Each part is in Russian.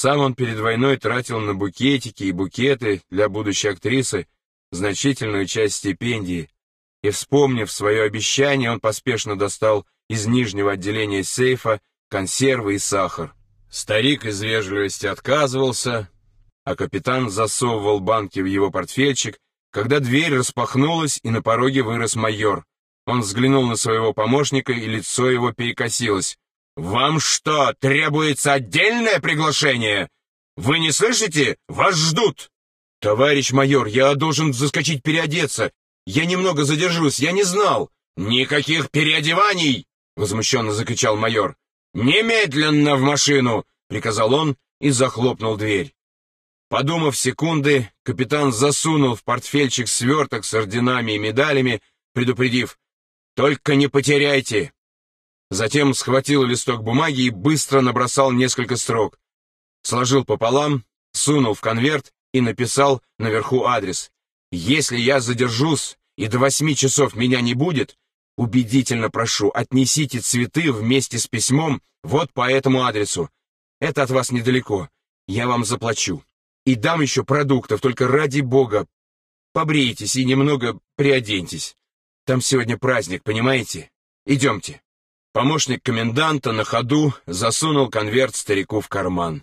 Сам он перед войной тратил на букетики и букеты для будущей актрисы значительную часть стипендии, и, вспомнив свое обещание, он поспешно достал из нижнего отделения сейфа консервы и сахар. Старик из вежливости отказывался, а капитан засовывал банки в его портфельчик, когда дверь распахнулась, и на пороге вырос майор. Он взглянул на своего помощника, и лицо его перекосилось. «Вам что, требуется отдельное приглашение? Вы не слышите? Вас ждут!» «Товарищ майор, я должен заскочить переодеться. Я немного задержусь, я не знал». «Никаких переодеваний!» — возмущенно закричал майор. «Немедленно в машину!» — приказал он и захлопнул дверь. Подумав секунды, капитан засунул в портфельчик сверток с орденами и медалями, предупредив: «Только не потеряйте!» Затем схватил листок бумаги и быстро набросал несколько строк. Сложил пополам, сунул в конверт и написал наверху адрес. «Если я задержусь и до 8 часов меня не будет, убедительно прошу, отнесите цветы вместе с письмом вот по этому адресу. Это от вас недалеко, я вам заплачу. И дам еще продуктов, только ради бога, побрейтесь и немного приоденьтесь. Там сегодня праздник, понимаете? Идемте». Помощник коменданта на ходу засунул конверт старику в карман.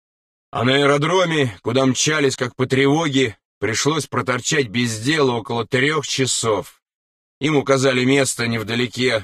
А на аэродроме, куда мчались как по тревоге, пришлось проторчать без дела около 3 часов. Им указали место невдалеке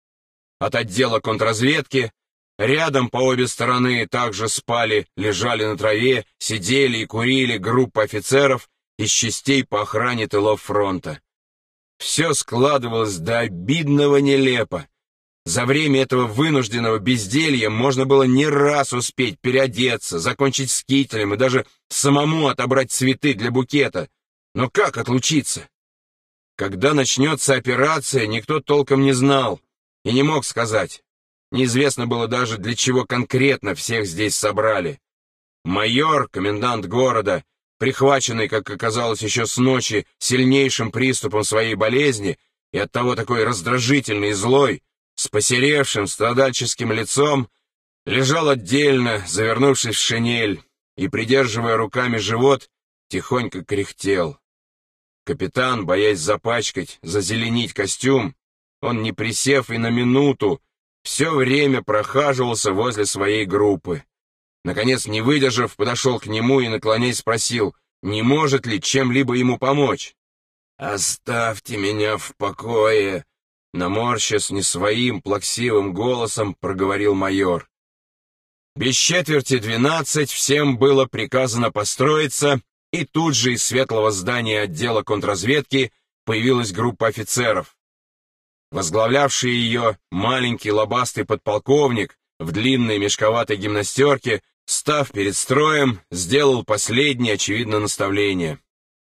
от отдела контрразведки. Рядом по обе стороны также спали, лежали на траве, сидели и курили группа офицеров из частей по охране тылов фронта. Все складывалось до обидного нелепо. За время этого вынужденного безделья можно было не раз успеть переодеться, закончить с кителем и даже самому отобрать цветы для букета. Но как отлучиться? Когда начнется операция, никто толком не знал и не мог сказать. Неизвестно было даже, для чего конкретно всех здесь собрали. Майор, комендант города, прихваченный, как оказалось еще с ночи, сильнейшим приступом своей болезни и оттого такой раздражительный и злой, с посеревшим страдальческим лицом, лежал отдельно, завернувшись в шинель, и, придерживая руками живот, тихонько кряхтел. Капитан, боясь запачкать, зазеленить костюм, он, не присев и на минуту, все время прохаживался возле своей группы. Наконец, не выдержав, подошел к нему и, наклоняясь, спросил, не может ли чем-либо ему помочь. «Оставьте меня в покое!» Наморщась не своим плаксивым голосом, проговорил майор. Без 11:45 всем было приказано построиться, и тут же из светлого здания отдела контрразведки появилась группа офицеров. Возглавлявший ее маленький лобастый подполковник в длинной мешковатой гимнастерке, став перед строем, сделал последнее, очевидно, наставление.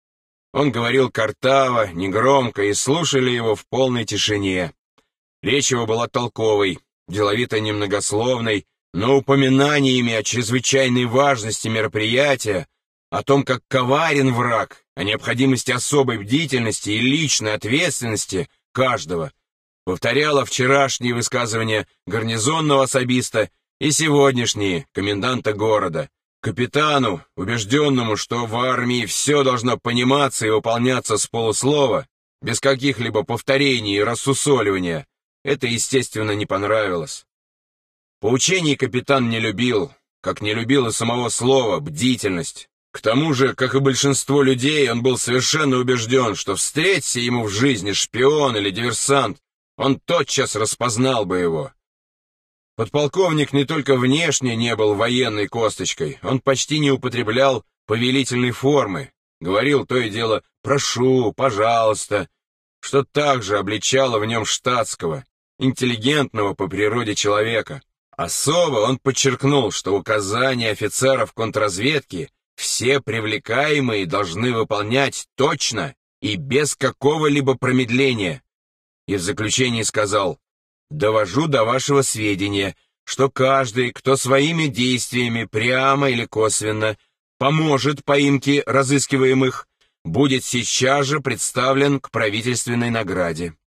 Он говорил картаво, негромко, и слушали его в полной тишине. Речь его была толковой, деловито немногословной, но упоминаниями о чрезвычайной важности мероприятия, о том, как коварен враг, о необходимости особой бдительности и личной ответственности каждого, повторяла вчерашние высказывания гарнизонного особиста и сегодняшние коменданта города. Капитану, убежденному, что в армии все должно пониматься и выполняться с полуслова, без каких-либо повторений и рассусоливания, это, естественно, не понравилось. Поучений капитан не любил, как не любил и самого слова «бдительность». К тому же, как и большинство людей, он был совершенно убежден, что встреться ему в жизни шпион или диверсант, он тотчас распознал бы его. Подполковник не только внешне не был военной косточкой, он почти не употреблял повелительной формы, говорил то и дело «прошу», «пожалуйста», что также обличало в нем штатского, интеллигентного по природе человека. Особо он подчеркнул, что указания офицеров контрразведки все привлекаемые должны выполнять точно и без какого-либо промедления. И в заключении сказал: «Довожу до вашего сведения, что каждый, кто своими действиями прямо или косвенно поможет поимке разыскиваемых, будет сейчас же представлен к правительственной награде».